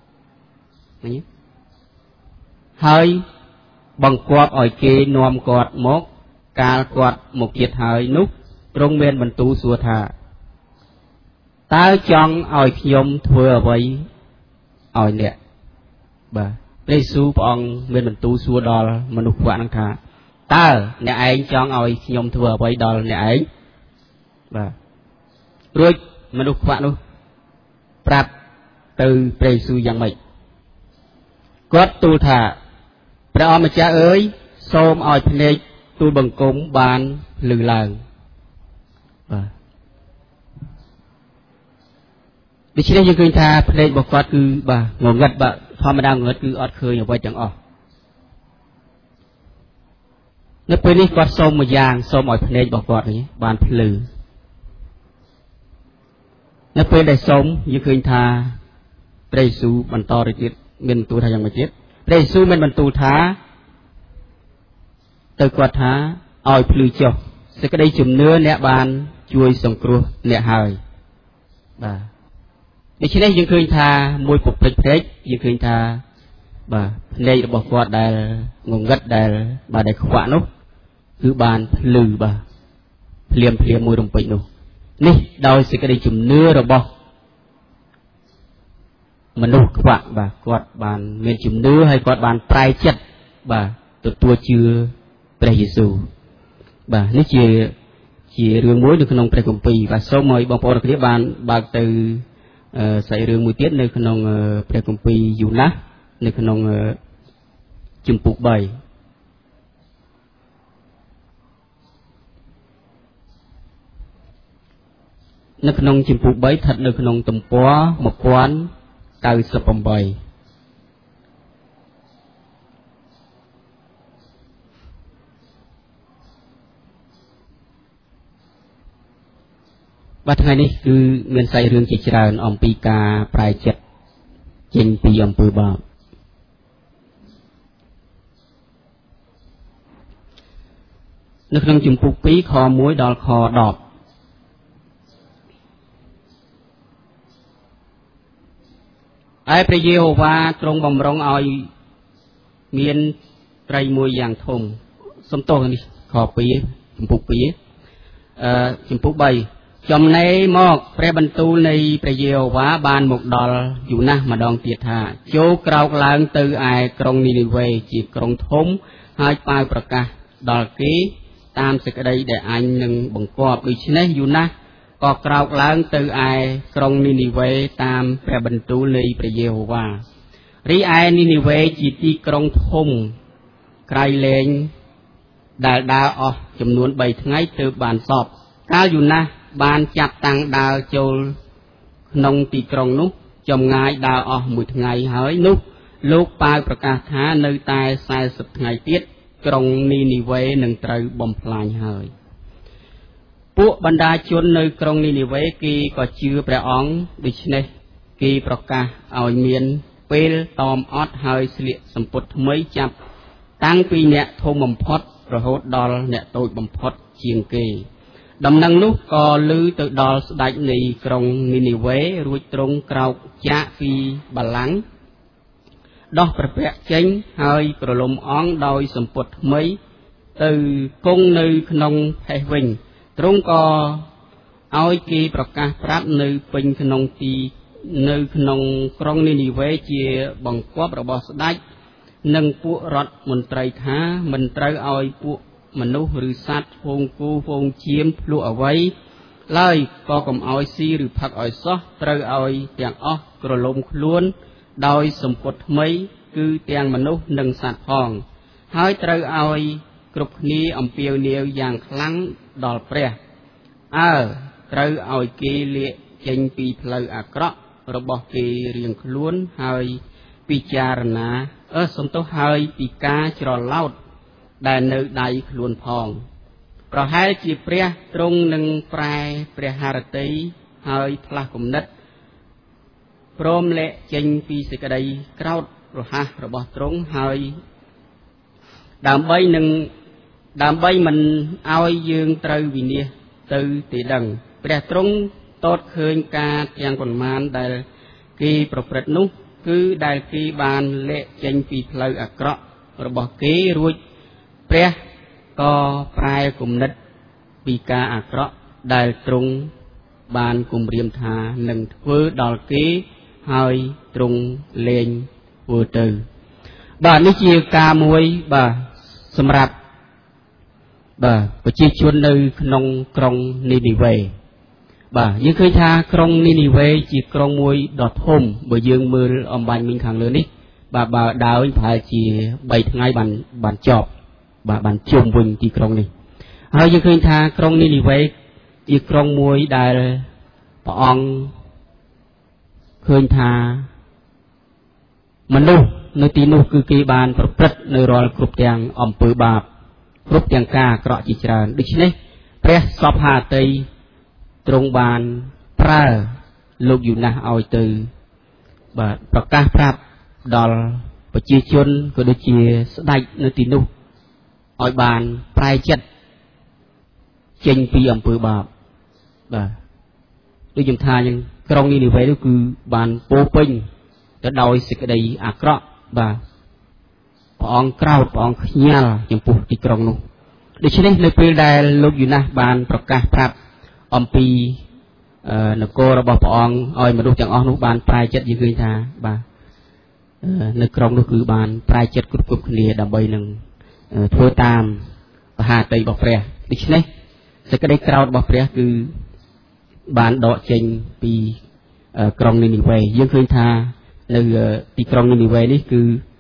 ហើយបង្គាប់ឲ្យគេនាំគាត់មកកាលគាត់មកទៀតហើយនោះទ្រង់មានបន្ទូលសួរថាតើចង់ឲ្យខ្ញុំធ្វើអ្វីឲ្យអ្នកព្រះយេស៊ូវព្រះអង្គមានបន្ទូលសួរដល់មនុស្សខ្វាក់នឹងថាតើអ្នកឯងចង់ឲ្យខ្ញុំធ្វើអ្វីដល់អ្នកឯងរួចមនុស្សខ្វាក់នោះប្រាប់ទៅព្រះយេស៊ូវយ៉ាងម៉េចគាត់ទូលថាព្រះអម្ចាស់អើយសូមឲ្យភ្នែកទូលបង្គំបានភ្លឺឡើងដូច្នេះយើងឃើញថាភ្នែករបស់គាត់គឺងងឹតធម្មតាងងឹតគឺអត់ឃើញអ្វីទាំងអស់នៅពេលនេះគាត់សូមមួយយ៉ាងសូមឲ្យភ្នែករបស់គាត់បានភ្លឺនៅពេលដែលសូមយើងឃើញថាព្រះយេស៊ូវបន្តទៅទៀតមានបន្ទូលថាយ៉ាងម៉េចទៀតព្រះយេស៊ូវមានបន្ទូលថាទៅគាត់ថាឲ្យភ្លឺចុះសេចក្តីជំនឿអ្នកបានជួយសង្គ្រោះអ្នកហើយដូច្នេះយើងឃើញថាមួយពុព្រិចភ្នែកយើងឃើញថាភ្នែករបស់គាត់ដែលងងឹតដែលខ្វាក់នោះគឺបានភ្លឺភ្លាមមួយរំពេចនោះនេះដោយសេចក្តីជំនឿរបស់មនុស្សខ្វាក់គាត់បានមានជំនឿហើយគាត់បានប្រែចិត្តទទួលជឿព្រះយេស៊ូវនេះជារឿងមួយនៅក្នុងព្រះគម្ពីរសូមឲ្យបងប្អូនគ្នាបានបើកទៅសាច់រឿងមួយទៀតនៅក្នុងព្រះគម្ពីរយូណាសនៅក្នុងជំពូក3នៅក្នុងជំពូក3ស្ថិតនៅក្នុងទំព័រ1099 បាទថ្ងៃនេះគឺមានសាច់រឿងជាច្រើនអំពីការប្រែចិត្តចេញពីអំពើបាបនៅក្នុងជំពូក2ខ1ដល់ខ10ឯព្រះយេហូវ៉ាទ្រង់បំរុងឲ្យមានត្រីមួយយ៉ាងធំសំទោសនេះខ2ជំពូក2ជំពូក3ចំណេមកព្រះបន្ទូលនៃព្រះយេហូវ៉ាបានមកដល់យូណាសម្ដងទៀតថាចូលក្រោកឡើងទៅឯក្រុងនីនីវេជាក្រុងធំហើយប៉ាវប្រកាសដល់គេតាមសេចក្តីដែលអញនឹងបង្គាប់ដូច្នេះយូណាក៏ក្រោកឡើងទៅឯក្រុងនីនីវេតាមព្រះបន្ទូលនៃព្រះយេហូវ៉ារីឯនីនីវេជាទីក្រុងធំក្រៃលែងដែលដើរអស់ចំនួន3ថ្ងៃទើបបានសពកាលយូណាបានចាប់តាំងដើរចូលក្នុងទីក្រុងនោះចម្ងាយដើរអស់1ថ្ងៃហើយនោះលោកប៉ាវប្រកាសថានៅតែ40ថ្ងៃទៀតក្រុងនីនីវេនឹងត្រូវបំផ្លាញហើយពួកបណ្ដាជននៅក្រុងនីនីវេគេក៏ជឿព្រះអង្គដូច្នេះគេប្រកាសឲ្យមានពេលតមអត់ហើយស្លៀកសម្ពុតថ្មីចាប់តាំងពីអ្នកធំបំផុតរហូតដល់អ្នកតូចបំផុតជាងគេដំណឹងនោះក៏ឮទៅដល់ស្ដេចនៃក្រុងនីនីវេរួចទ្រង់ក្រោកចាកពីបល្ល័ង្កដោះព្រះភ័ក្ត្រចេញហើយប្រលំអងដោយសម្ពុតថ្មីទៅគង់នៅក្នុងផេះវិញទ្រង់ក៏ឲ្យគេប្រកាសប្រាប់នៅពេញក្នុងក្រុងនីនីវេជាបង្គាប់របស់ស្ដេចនិងពួករដ្ឋមន្ត្រីថាមិនត្រូវឲ្យពួកមនុស្សឬសត្វហ្វូងគូហ្វូងជៀមភ្លុះអ្វីឡើយក៏កុំឲ្យស៊ីឬផឹកឲ្យសោះត្រូវឲ្យទាំងអស់ក្រឡុំខ្លួនដោយសម្ពុតថ្មីគឺទាំងមនុស្សនិងសត្វផងហើយត្រូវឲ្យគ្រប់គ្នាអំពាវនាវយ៉ាងខ្លាំងដល់ព្រះត្រូវឲ្យគេលាកចេញពីផ្លូវអាក្រក់របស់គេរៀងខ្លួនហើយពិចារណាសំទោសហើយពីការច្រឡោតដែលនៅដៃខ្លួនផងប្រហែលជាព្រះទ្រង់នឹងប្រែព្រះハរតីហើយផ្លាស់គំនិតព្រមលាក់ចេញពីសេចក្តីក្រោធរហ័សរបស់ទ្រង់ហើយដើម្បីមិនឲ្យយើងត្រូវវិនាសទៅទេដឹងព្រះទ្រង់តតឃើញការទាំងប៉ុន្មានដែលគេប្រព្រឹត្តនោះគឺដែលគេបានលាក់ចេញពីផ្លូវអាក្រក់របស់គេរួចព្រះក៏ប្រែគំនិតពីការអាក្រក់ដែលទ្រង់បានគំរាមថានឹងធ្វើដល់គេហើយទ្រង់លែងធ្វើទៅបាទនេះជាការមួយបាទសម្រាប់បាទប្រជាជននៅក្នុងក្រុងនីនីវេបាទយើងឃើញថាក្រុងនីនីវេជាក្រុងមួយដ៏ធំបើយើងមើលអំបញ្ញមិញខាងលើនេះបាទបើដើរប្រហែលជា3ថ្ងៃបានចប់បាទបានជុំវិញទីក្រុងនេះហើយយើងឃើញថាក្រុងនីនីវេជាក្រុងមួយដែលព្រះអង្គឃើញថាមនុស្សនៅទីនោះគឺគេបានប្រព្រឹត្តនៅរាល់គ្រប់ទាំងអំពើបាបគ្រប់ទាំងការអាក្រក់ជាច្រើនដូច្នេះព្រះសពហាតីទ្រង់បានប្រើលោកយូណាសឲ្យទៅបាទប្រកាសប្រាប់ដល់ប្រជាជនក៏ដូចជាស្ដេចនៅទីនោះឲ្យបានប្រែចិត្តចេញពីអំពើបាបបាទដូចខ្ញុំថាយ៉ាងក្រុងនីនីវេនោះគឺបានពោពេញទៅដោយសេចក្តីអាក្រក់បាទព្រះអង្គក្រោធព្រះអង្គខ្ញាល់ចំពោះទីក្រុងនោះដូច្នេះនៅពេលដែលលោកយូណាសបានប្រកាសប្រាប់អំពីនគររបស់ព្រះអង្គឲ្យមនុស្សទាំងអស់នោះបានប្រែចិត្តយើងឃើញថាបាទនៅក្រុងនោះគឺបានប្រែចិត្តគ្រប់គ្នាដើម្បីនឹងធ្វើតាមបហាតីរបស់ព្រះដូច្នេះសេចក្តីក្រោធរបស់ព្រះគឺបានដកចេញពីក្រុងនីនីវេយើងឃើញថានៅទីក្រុងនីនីវេនេះគឺ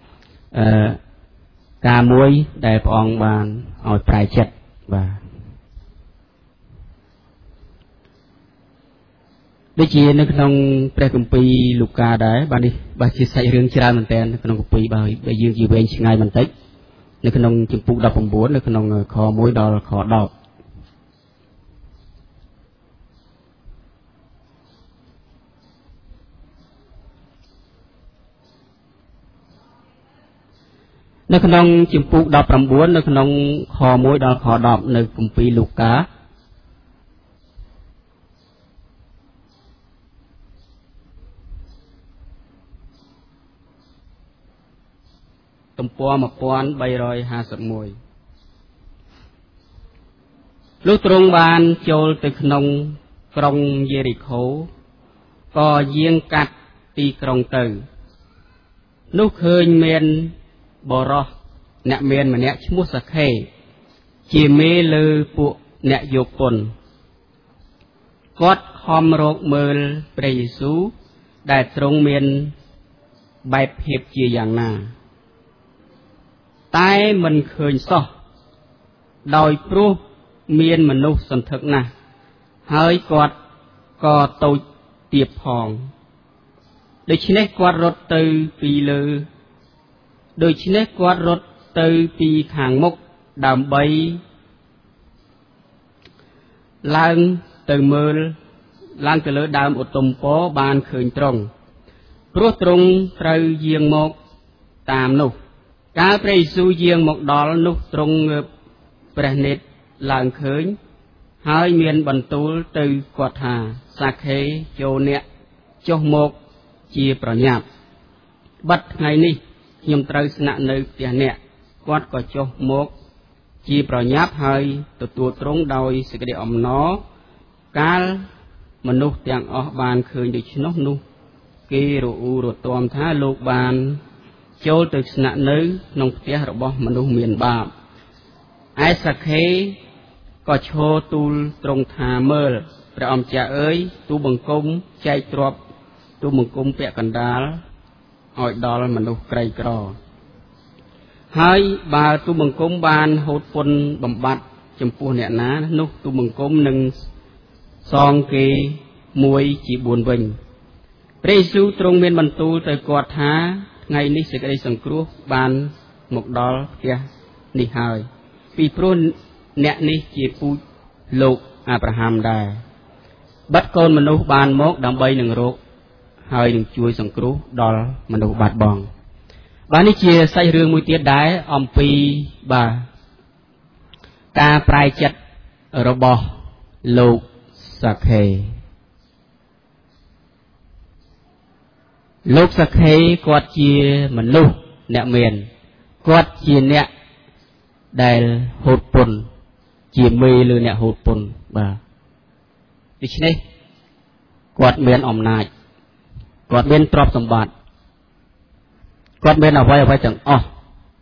ការមួយដែលព្រះអង្គបានឲ្យប្រែចិត្តបាទដូចជានៅក្នុងព្រះគម្ពីរលូកាដែរបាទនេះបាទជាសាច់រឿងច្រើនមែនទែននៅក្នុងគម្ពីរបើយើងជាវែងឆ្ងាយបន្តិចនៅក្នុងជំពូក19នៅក្នុងខ1ដល់ខ10នៅក្នុងជំពូក19នៅក្នុងខ1ដល់ខ10នៅគម្ពីរលូកាទំព័រ1351លុះទ្រង់បានចូលទៅក្នុងក្រុងយេរីខូក៏យាងកាត់ទីក្រុងទៅនោះឃើញមានបរោះអ្នកមានម្នាក់ឈ្មោះសាខេជាមេលើពួកអ្នកយកពន្ធគាត់ខំរកមើលព្រះយេស៊ូវដែលទ្រង់មានបែបភាពជាយ៉ាងណាតែមិនឃើញសោះដោយព្រោះមានមនុស្សសន្ធឹកណាស់ហើយគាត់ក៏តូចទាបផងដូច្នេះគាត់រត់ទៅពីខាងមុខដើម្បីឡើងទៅលើដើមឧត្តមពរបានឃើញទ្រង់ព្រោះទ្រង់ត្រូវយាងមកតាមនោះកាលព្រះយេស៊ូវយាងមកដល់នោះទ្រង់ងើបព្រះនេត្រឡើងឃើញហើយមានបន្ទូលទៅគាត់ថាសាខេចូលអ្នកចុះមកជាប្រញាប់បិទថ្ងៃនេះខ្ញុំត្រូវស្នាក់នៅផ្ទះអ្នកគាត់ក៏ចុះមកជាប្រញាប់ហើយទទួលទ្រង់ដោយសេចក្តីអំណរកាលមនុស្សទាំងអស់បានឃើញដូច្នោះគេរអ៊ូរទាំថាលោកបានចូលទៅស្នាក់នៅក្នុងផ្ទះរបស់មនុស្សមានបាបឯសាខេក៏ឈរទូលទ្រង់ថាមើលព្រះអម្ចាស់អើយទូបង្គំចែកទ្រព្យទូបង្គំពាក់កណ្ដាលឲ្យដល់មនុស្សក្រីក្រហើយបើទូបង្គំបានហូតពន្ធបំបត្តិចំពោះអ្នកណានោះទូបង្គំនឹងសងគេ1 ជា 4វិញព្រះយេស៊ូវទ្រង់មានបន្ទូលទៅគាត់ថាថ្ងៃនេះសេចក្តីសង្គ្រោះបានមកដល់ផ្ទះនេះហើយពីព្រោះអ្នកនេះជាពូជលោកអាប់រ៉ាហាំដែរបាត់កូនមនុស្សបានមកដើម្បីនឹងរកហើយនឹងជួយសង្គ្រោះដល់មនុស្សបាត់បង់បាទនេះជាសាច់រឿងមួយទៀតដែរអំពីបាទការប្រែចិត្តរបស់លោកសាខេលោកសាខេគាត់ជាមនុស្សអ្នកមានគាត់ជាអ្នកដែលហូតពន្ធជាមេលើអ្នកហូតពន្ធបាទដូច្នេះគាត់មានអំណាចគាត់មានទ្រព្យសម្បត្តិគាត់មានអ្វីទាំងអស់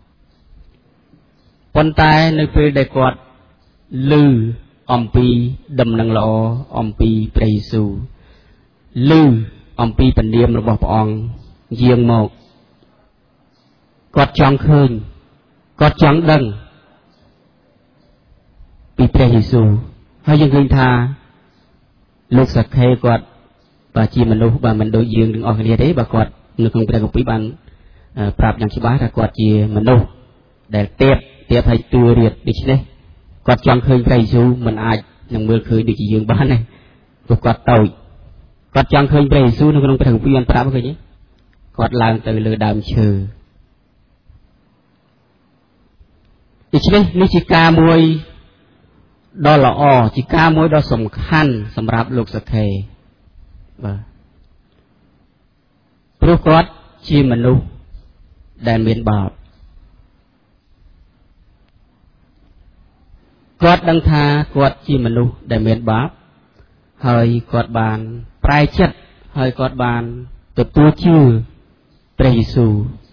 ប៉ុន្តែនៅពេលដែលគាត់ឮអំពីដំណឹងល្អអំពីព្រះយេស៊ូវឮអំពីព្រះនាមរបស់ព្រះអង្គយាងមកគាត់ចង់ឃើញគាត់ចង់ដឹងពីព្រះយេស៊ូវហើយយើងឃើញថាលោកសាខេគាត់បាទជាមនុស្សបាទមិនដូចយើងទាំងអស់គ្នាទេបាទគាត់នៅក្នុងព្រះគម្ពីរបានប្រាប់យ៉ាងច្បាស់ថាគាត់ជាមនុស្សដែលទៀបឲ្យទួរៀតដូច្នេះគាត់ចង់ឃើញព្រះយេស៊ូវមិនអាចនឹងមើលឃើញដូចជាយើងបានទេព្រោះគាត់តូចគាត់ចង់ឃើញព្រះយេស៊ូវនៅក្នុងព្រះគម្ពីរបានប្រាប់ឃើញទេគាត់ឡើងទៅលើដើមឈើដូច្នេះនេះជាការមួយដ៏ល្អជាការមួយដ៏សំខាន់សម្រាប់លោកសាខេបាទព្រោះគាត់ជាមនុស្សដែលមានបាបគាត់ដឹងថាគាត់ជាមនុស្សដែលមានបាបហើយគាត់បានប្រែចិត្តហើយគាត់បានទទួលជឿព្រះយេស៊ូវ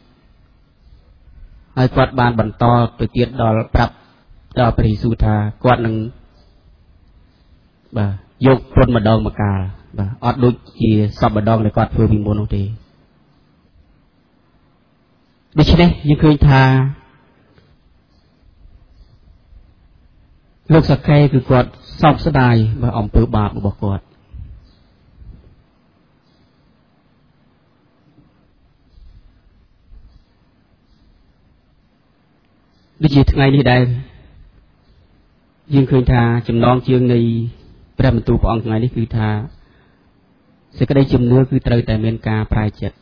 ហើយគាត់បានបន្តទៅទៀតដល់ប្រាប់ដល់ព្រះយេស៊ូវថាគាត់នឹងបាទយកពន្ធម្ដងម្កាលបាទអត់ដូចជាសពម្ដងដែលគាត់ធ្វើពីមុននោះទេដូច្នេះយើងឃើញថាលោកសាខេគឺគាត់សោកស្ដាយបាទអំពើបាបរបស់គាត់ជាថ្ងៃនេះដែរយើងឃើញថាចំណងជើងនៃព្រះបន្ទូលព្រះអង្គថ្ងៃនេះគឺថាសេចក្តីជំនឿគឺត្រូវតែមានការប្រែចិត្ត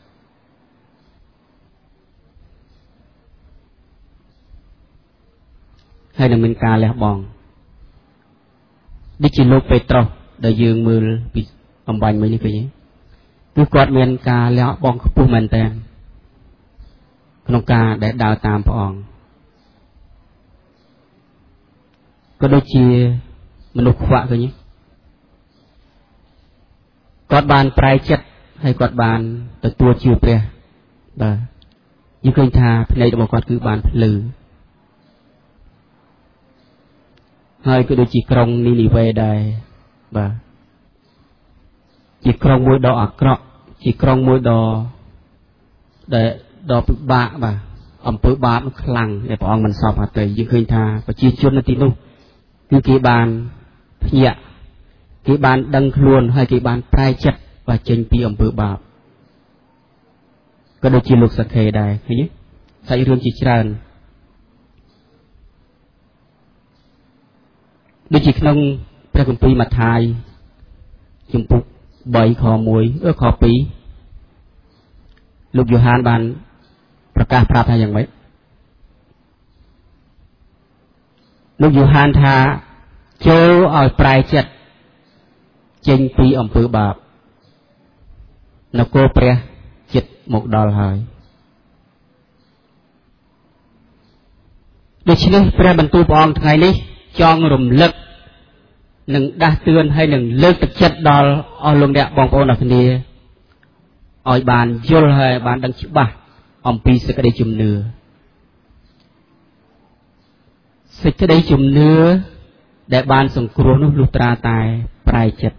ហើយនឹងមានការលះបង់ដូចជាលោកពេត្រុសដែលយើងមើលពីអំបញ្ញមិញនេះឃើញទេគឺគាត់មានការលះបង់ខ្ពស់មែនតើក្នុងការដែលដើរតាមព្រះអង្គក៏ដូចជាមនុស្សខ្វាក់ឃើញទេគាត់បានប្រែចិត្តហើយគាត់បានទទួលជឿព្រះបាទយើងឃើញថាភ្នែករបស់គាត់គឺបានភ្លឺហើយក៏ដូចជាក្រុងនីនីវេដែរបាទជាក្រុងមួយដ៏អាក្រក់ជាក្រុងមួយដ៏ពិបាកបាទអំពើបាបខ្លាំងដែលព្រះអង្គមិនសពហត្ថីយើងឃើញថាប្រជាជននៅទីនោះគឺគេបានភ្ញាក់គេបានដឹងខ្លួនហើយគេបានប្រែចិត្តបាទចេញពីអំពើបាបក៏ដូចជាលោកសក្ខេដែរឃើញទេសាច់រឿងជាច្រើនដូចជាក្នុងព្រះគម្ពីរម៉ាថាយជំពូក3ខ1ខ2លោកយ៉ូហានបានប្រកាសប្រាប់ថាយ៉ាងម៉េចលោកយ៉ូហានថាចូលឲ្យប្រែចិត្តចេញពីអំពើបាបនគរព្រះចិត្តមកដល់ហើយដូច្នេះព្រះបន្ទូលព្រះអង្គថ្ងៃនេះចង់រំលឹកនិងដាស់តឿនហើយនឹងលើកទឹកចិត្តដល់អស់លោកអ្នកបងប្អូនអរគ្នាឲ្យបានយល់ហើយបានដឹងច្បាស់អំពីសេចក្តីជំនឿសេចក្តីជំនឿដែលបានសង្គ្រោះនោះលុះត្រាតែប្រែចិត្ត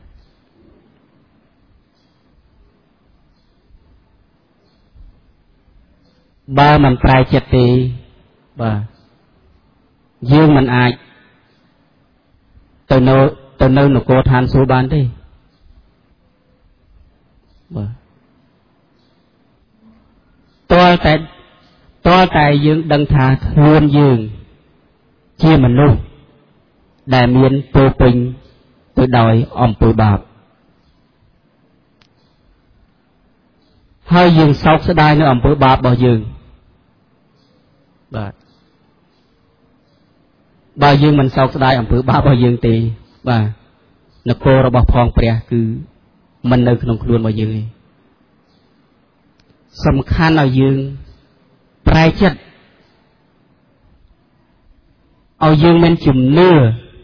បើមិនប្រែចិត្តទេបាទយើងមិនអាចទៅនៅនគរឋានសួគ៌បានទេបាទតើតែយើងដឹងថាខ្លួនយើងជាមនុស្សដែលមានពោពេញទៅដោយអំពើបាបហើយយើងសោកស្ដាយនៅអំពើបាបរបស់យើងបាទបើយើងមិនសោកស្ដាយអំពើបាបរបស់យើងទេបាទនគររបស់ផងព្រះគឺមិននៅក្នុងខ្លួនរបស់យើងទេសំខាន់ឲ្យយើងប្រែចិត្តឲ្យយើងមានជំនឿ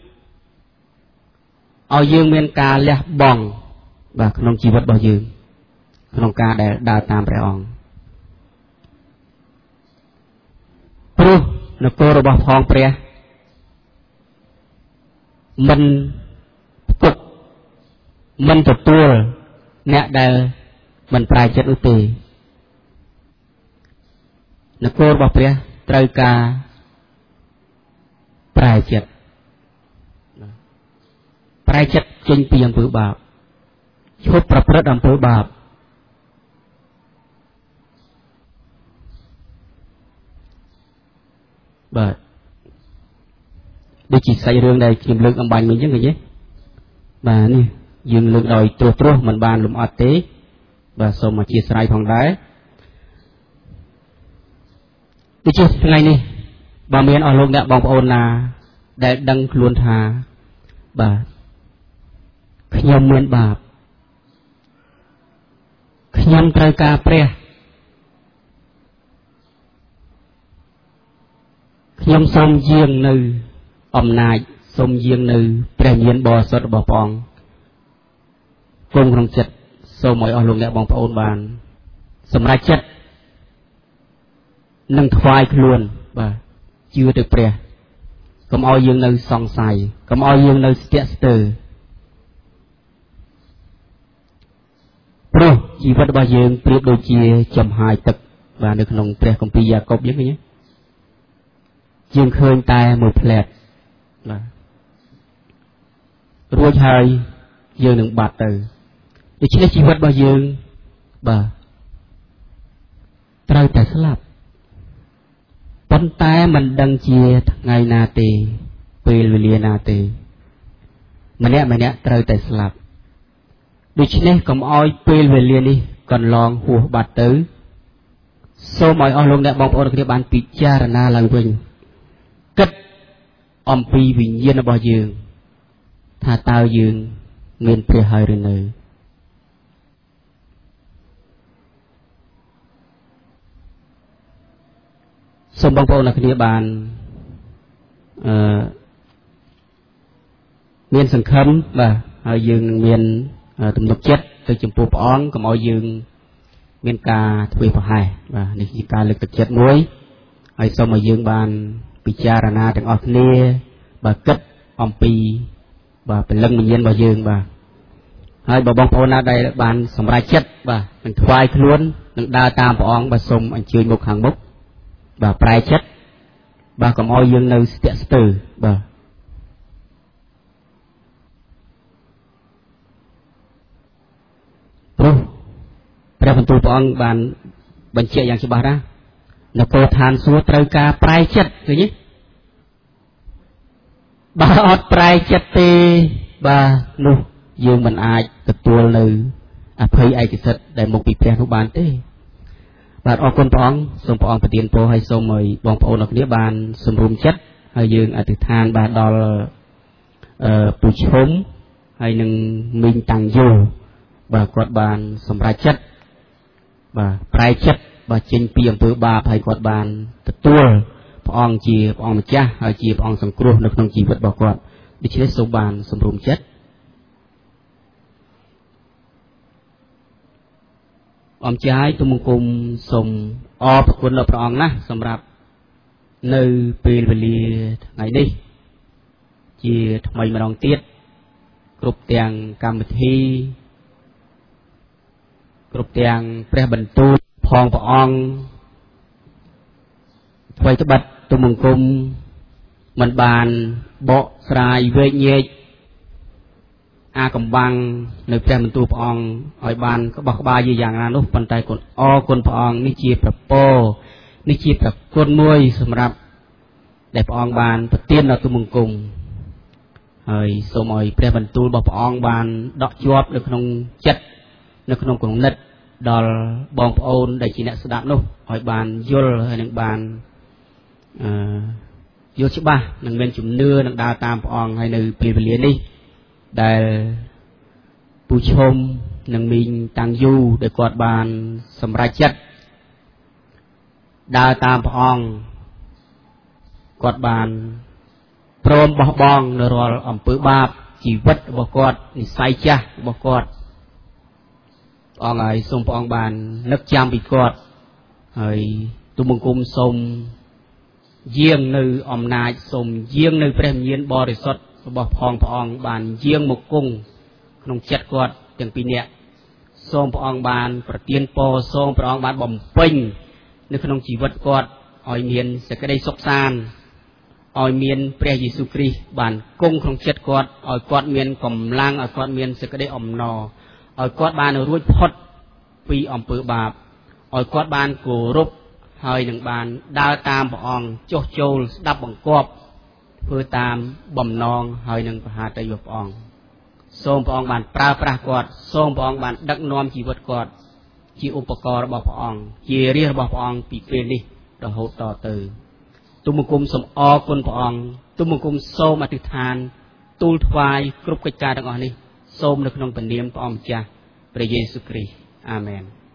ឲ្យយើងមានការលះបង់បាទក្នុងជីវិតរបស់យើងក្នុងការដែលដើរតាមព្រះអង្គព្រោះនគររបស់ផងព្រះមិនផ្ទុកមិនទទួលអ្នកដែលមិនប្រែចិត្តនោះទេនគររបស់ព្រះត្រូវការប្រែចិត្តចេញពីអំពើបាបឈប់ប្រព្រឹត្តអំពើបាបបាទដូចជាសាច់រឿងដែលខ្ញុំលើកអំបញ្ញមិញអញ្ចឹងឃើញទេបាទនេះយើងលើកដោយត្រួសមិនបានលំអត់ទេបាទសូមអធិស្ឋានផងដែរដូចជាថ្ងៃនេះបើមានអស់លោកអ្នកបងប្អូនណាដែលដឹងខ្លួនថាបាទខ្ញុំមានបាបខ្ញុំត្រូវការព្រះខ្ញុំសូមយាងនៅអំណាចសូមយាងនៅព្រះញាណបរិសុទ្ធរបស់ព្រះអង្គគង់ក្នុងចិត្តសូមឲ្យអស់លោកអ្នកបងប្អូនបានសម្រេចចិត្តនឹងថ្វាយខ្លួនបាទជឿទៅព្រះកុំឲ្យយើងនៅសង្ស័យកុំឲ្យយើងនៅស្ទាក់ស្ទើរព្រោះជីវិតរបស់យើងប្រៀបដូចជាចំហាយទឹកបាទនៅក្នុងព្រះគម្ពីរយ៉ាកុបយើងឃើញទេយើងឃើញតែមួយផ្លែតបាទរួចហើយយើងនឹងបាត់ទៅដូច្នេះជីវិតរបស់យើងបាទត្រូវតែស្លាប់ប៉ុន្តែមិនដឹងជាថ្ងៃណាទេពេលវេលាណាទេម្នាក់ត្រូវតែស្លាប់ដូច្នេះកុំឲ្យពេលវេលានេះកន្លងហួសបាត់ទៅសូមឲ្យអស់លោកអ្នកបងប្អូនគ្នាបានពិចារណាឡើងវិញគិតអំពីវិញ្ញាណរបស់យើងថាតើយើងមានព្រះហើយឬនៅសូមបងប្អូនអ្នកគ្នាបានមានសង្ឃឹមបាទហើយយើងនឹងមានទំនុកចិត្តទៅចំពោះព្រះអង្គកុំឲ្យយើងមានការធ្វេសប្រហែសបាទនេះជាការលើកទឹកចិត្តមួយហើយសូមឲ្យយើងបានពិចារណាទាំងអស់គ្នាបាទគិតអំពីបាទព្រលឹងវិញ្ញាណរបស់យើងបាទហើយបើបងប្អូនណាដែលបានសម្រេចចិត្តបាទនឹងថ្វាយខ្លួននឹងដើរតាមព្រះអង្គបាទសូមអញ្ជើញមកខាងមុខបាទប្រែចិត្តបាទកុំឲ្យយើងនៅស្ទាក់ស្ទើរបាទព្រោះព្រះបន្ទូលព្រះអង្គបានបញ្ជាក់យ៉ាងច្បាស់ណាស់នគរឋានសួគ៌ត្រូវការប្រែចិត្តឃើញទេបើអត់ប្រែចិត្តទេបាទនោះយើងមិនអាចទទួលនៅអភ័យឯកសិទ្ធិដែលមកពីព្រះនោះបានទេបាទអរគុណព្រះអង្គសូមព្រះអង្គប្រទានពរឲ្យសូមឲ្យបងប្អូនអរគ្នាបានសម្រុំចិត្តហើយយើងអធិដ្ឋានបាទដល់ពូឈុំហើយនឹងមីងតាំងយូបាទគាត់បានសម្រេចចិត្តបាទប្រែចិត្តបាទចេញពីអំពើបាបហើយគាត់បានទទួលព្រះអង្គជាព្រះអង្គម្ចាស់ហើយជាព្រះអង្គសង្គ្រោះនៅក្នុងជីវិតរបស់គាត់ដូច្នេះសូមបានសម្រុំចិត្តអមចាយទូមង្គមសូមអរព្រគុណដល់ព្រះអង្គណាស់សម្រាប់នៅពេលវេលាថ្ងៃនេះជាថ្មីម្ដងទៀតគ្រប់ទាំងកម្មវិធីគ្រប់ទាំងព្រះបន្ទូលផងព្រះអង្គថ្មីត្បិតទូមង្គមមិនបានបកស្រាយវែកញែកអាកំបាំងនៅព្រះបន្ទូលព្រះអង្គឲ្យបានក្បោះក្បាលជាយ៉ាងណានោះប៉ុន្តែគុណអរគុណព្រះអង្គនេះជាប្រពរនេះជាប្រគុណមួយសម្រាប់ដែលព្រះអង្គបានប្រទានដល់ទូមង្គមហើយសូមឲ្យព្រះបន្ទូលរបស់ព្រះអង្គបានដកជាប់នៅក្នុងចិត្តនៅក្នុងគំនិតដល់បងប្អូនដែលជាអ្នកស្ដាប់នោះឲ្យបានយល់ហើយនឹងបានយល់ច្បាស់នឹងមានជំនឿនឹងដើរតាមព្រះអង្គហើយនៅពេលវេលានេះដែលពូឈុំនិងមីងតាំងយូដែលគាត់បានសម្រេចចិត្តដើរតាមព្រះអង្គគាត់បានព្រមបោះបង់នៅរាល់អំពើបាបជីវិតរបស់គាត់និស្ស័យចាស់របស់គាត់ព្រះអង្គហើយសូមព្រះអង្គបាននឹកចាំពីគាត់ហើយទូលបង្គំសូមយាងនៅអំណាចសូមយាងនៅព្រះវិញ្ញាណបរិសុទ្ធរបស់ផងព្រះអង្គបានយាងមកគង់ក្នុងចិត្តគាត់ទាំងពីរនាក់សូមព្រះអង្គបានប្រទានពរសូមព្រះអង្គបានបំពេញនៅក្នុងជីវិតគាត់ឲ្យមានសេចក្តីសុខសាន្តឲ្យមានព្រះយេស៊ូវគ្រីស្ទបានគង់ក្នុងចិត្តគាត់ឲ្យគាត់មានកម្លាំងឲ្យគាត់មានសេចក្តីអំណរឲ្យគាត់បានរួចផុតពីអំពើបាបឲ្យគាត់បានគោរពហើយនឹងបានដើរតាមព្រះអង្គចុះចូលស្ដាប់បង្គាប់ធ្វើតាមបំណងហើយនឹងប្រហារទៅរបស់ព្រះអង្គសូមព្រះអង្គបានប្រើប្រាស់គាត់សូមព្រះអង្គបានដឹកនាំជីវិតគាត់ជាឧបករណ៍របស់ព្រះអង្គជារាជរបស់ព្រះអង្គពីពេលនេះរហូតតទៅទូលបង្គំសូមអរគុណព្រះអង្គទូលបង្គំសូមអធិដ្ឋានទូលថ្វាយគ្រប់កិច្ចការទាំងអស់នេះសូមនៅក្នុងព្រះនាមព្រះអង្គម្ចាស់ព្រះយេស៊ូវគ្រីស្ទអាមែន